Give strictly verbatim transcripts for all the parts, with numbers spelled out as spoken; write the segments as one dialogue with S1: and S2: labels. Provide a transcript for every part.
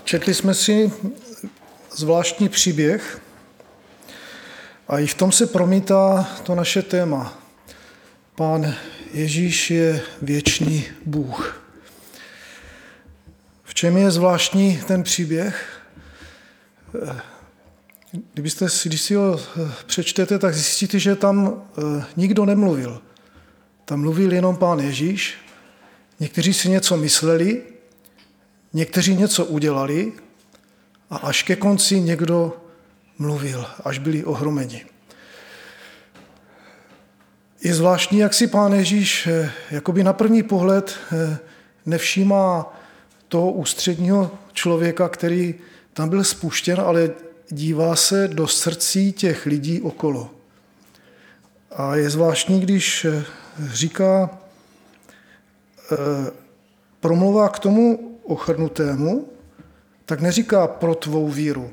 S1: Četli jsme si zvláštní příběh a i v tom se promítá to naše téma. Pán Ježíš je věčný Bůh. V čem je zvláštní ten příběh? Kdybyste si, když si ho přečtete, tak zjistíte, že tam nikdo nemluvil. Tam mluvil jenom Pán Ježíš. Někteří si něco mysleli, někteří něco udělali a až ke konci někdo mluvil, až byli ohromeni. Je zvláštní, jak si Pán Ježíš jakoby na první pohled nevšímá toho ústředního člověka, který tam byl spuštěn, ale dívá se do srdcí těch lidí okolo. A je zvláštní, když říká, promluvá k tomu ochrnutému, tak neříká pro tvou víru,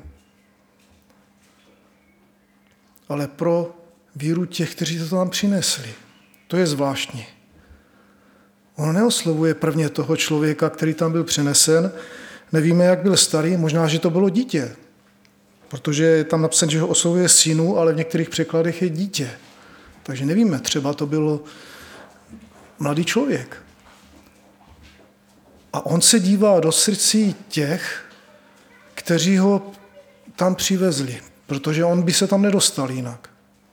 S1: ale pro víru těch, kteří to tam přinesli. To je zvláštní. On neoslovuje prvně toho člověka, který tam byl přinesen. Nevíme, jak byl starý, možná, že to bylo dítě, protože je tam napsané, že ho oslovuje synu, ale v některých překladech je dítě. Takže nevíme, třeba to bylo mladý člověk. A on se dívá do srdcí těch, kteří ho tam přivezli, protože on by se tam nedostal jinak.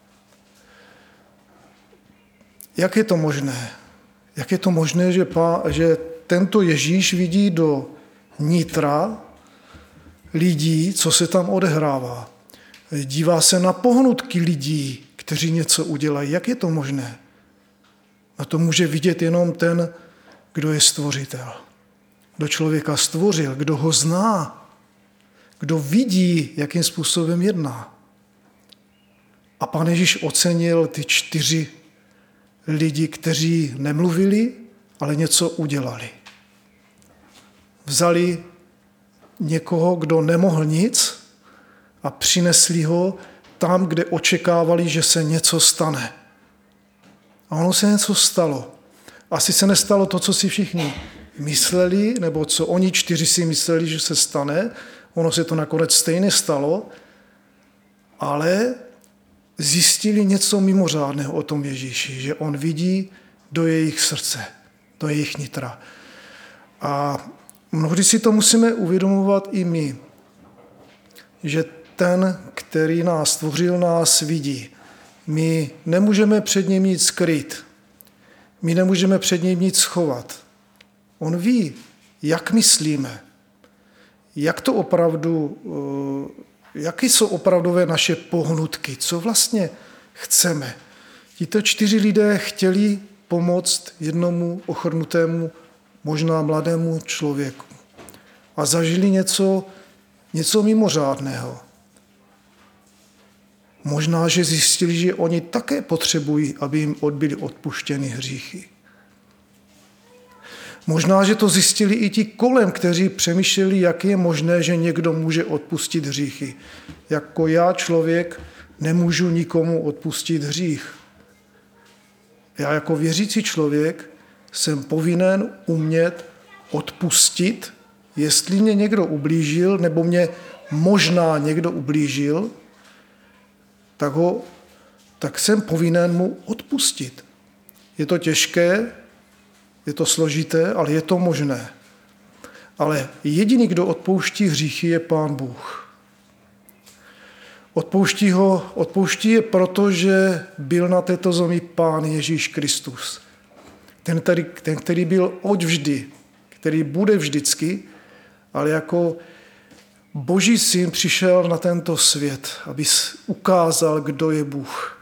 S1: Jak je to možné? Jak je to možné, že, pá, že tento Ježíš vidí do nitra lidí, co se tam odehrává? Dívá se na pohnutky lidí, kteří něco udělají. Jak je to možné? A to může vidět jenom ten, kdo je stvořitel. Kdo člověka stvořil, kdo ho zná, kdo vidí, jakým způsobem jedná. A Pán Ježíš ocenil ty čtyři lidi, kteří nemluvili, ale něco udělali. Vzali někoho, kdo nemohl nic a přinesli ho tam, kde očekávali, že se něco stane. A ono se něco stalo. Asi se nestalo to, co si všichni mysleli, nebo co oni čtyři si mysleli, že se stane. Ono se to nakonec stejně stalo, ale zjistili něco mimořádného o tom Ježíši, že on vidí do jejich srdce, do jejich nitra. A mnohdy si to musíme uvědomovat i my, že ten, který nás stvořil, nás vidí. My nemůžeme před ním nic skrýt. My nemůžeme před ním nic schovat. On ví, jak myslíme, jak to opravdu, jaké jsou opravdové naše pohnutky, co vlastně chceme. Tito čtyři lidé chtěli pomoct jednomu ochrnutému, možná mladému člověku. A zažili něco, něco mimořádného. Možná, že zjistili, že oni také potřebují, aby jim byly odpuštěny hříchy. Možná, že to zjistili i ti kolem, kteří přemýšleli, jak je možné, že někdo může odpustit hříchy. Jako já, člověk, nemůžu nikomu odpustit hřích. Já jako věřící člověk jsem povinen umět odpustit, jestli mě někdo ublížil, nebo mě možná někdo ublížil, tak, ho, tak jsem povinen mu odpustit. Je to těžké, je to složité, ale je to možné. Ale jediný, kdo odpouští hříchy, je Pán Bůh. Odpouští ho, odpouští je proto, že byl na této zemi Pán Ježíš Kristus. Ten, který, ten, který byl od vždy, který bude vždycky, ale jako Boží syn přišel na tento svět, aby ukázal, kdo je Bůh.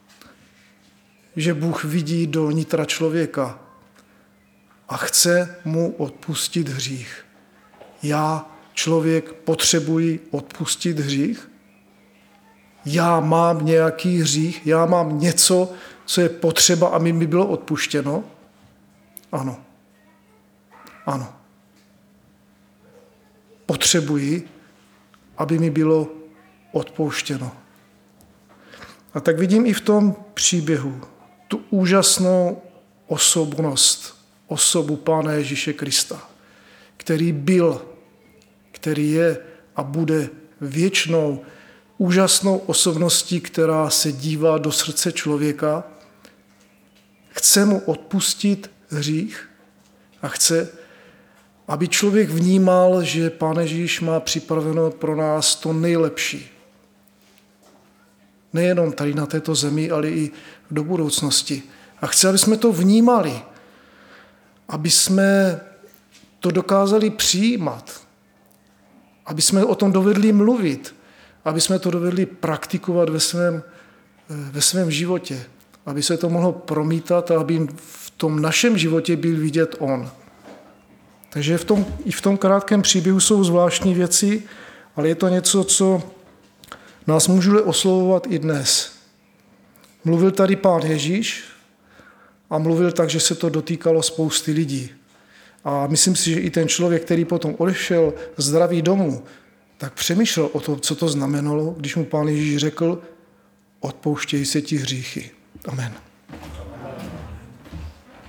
S1: Že Bůh vidí do nitra člověka a chce mu odpustit hřích. Já, člověk, potřebuji odpustit hřích? Já mám nějaký hřích? Já mám něco, co je potřeba, aby mi bylo odpuštěno? Ano. Ano. Potřebuji, aby mi bylo odpouštěno. A tak vidím i v tom příběhu tu úžasnou osobnost, osobu Pána Ježíše Krista, který byl, který je a bude věčnou, úžasnou osobností, která se dívá do srdce člověka, chce mu odpustit hřích a chce, aby člověk vnímal, že Pán Ježíš má připraveno pro nás to nejlepší. Nejenom tady na této zemi, ale i do budoucnosti. A chce, aby jsme to vnímali, aby jsme to dokázali přijímat, aby jsme o tom dovedli mluvit, aby jsme to dovedli praktikovat ve svém, ve svém životě, aby se to mohlo promítat a aby v tom našem životě byl vidět on. Takže v tom, i v tom krátkém příběhu jsou zvláštní věci, ale je to něco, co nás může oslovovat i dnes. Mluvil tady Pán Ježíš a mluvil tak, že se to dotýkalo spousty lidí. A myslím si, že i ten člověk, který potom odešel zdravý domů, tak přemýšlel o tom, co to znamenalo, když mu Pán Ježíš řekl, odpouštěj se ti hříchy. Amen.